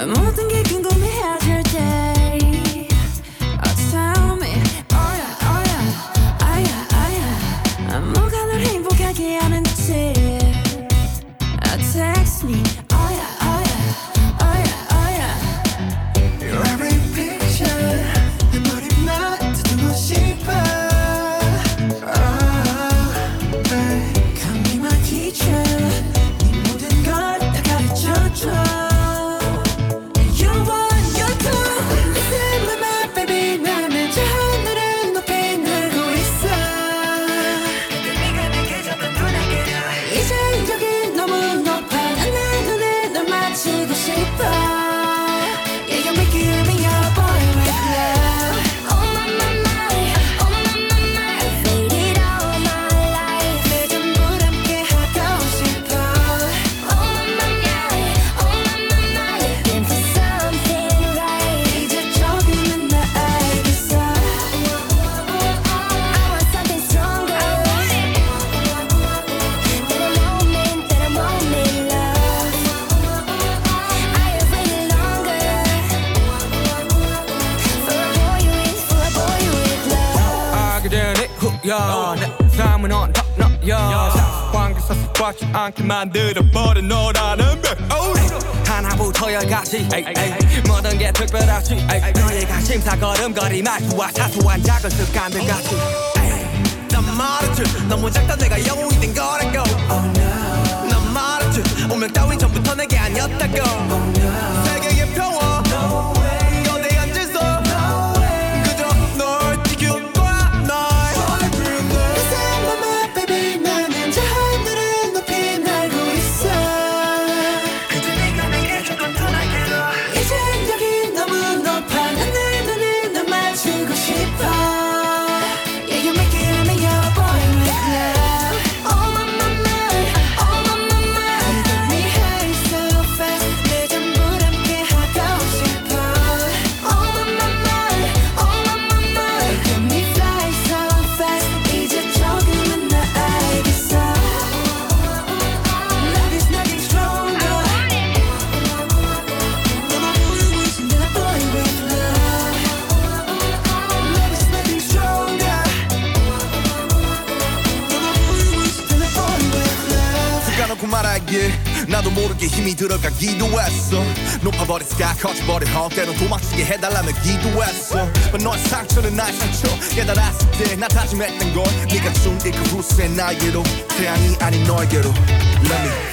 모든 게 궁금해질 때 tell me oh yeah oh yeah 아야 아야 뭐가 널 행복하게 하는지 text me oh yeah oh yeah oh yeah oh yeah Your every picture 내 머리만 듣고 싶어 Come be my teacher 네 모든 걸 다 가르쳐줘 내 삶은 언덕너여 사관계 섭섭하지 않게 만들어버린 너라는 배 하나부터 열까지 모든 게 특별하지 너의 관심사 걸음걸이 말투와 사소한 작은 습관들까지 난 말했지 너무 작다 내가 영웅이 된 거라고 난 말했지 운명 따윈 전부터 내게 아니었다고 세계의 평화 말하길 나도 모르게 힘이 들어가기도 했어 높아버린 sky 커져버린 헛 때론 도망치게 해달라며 기도했어 너의 상처는 나의 상처 깨달았을 때 나 다짐했던 건 네가 준 그 후세 나에게로 태양이 아닌 너에게로 Let me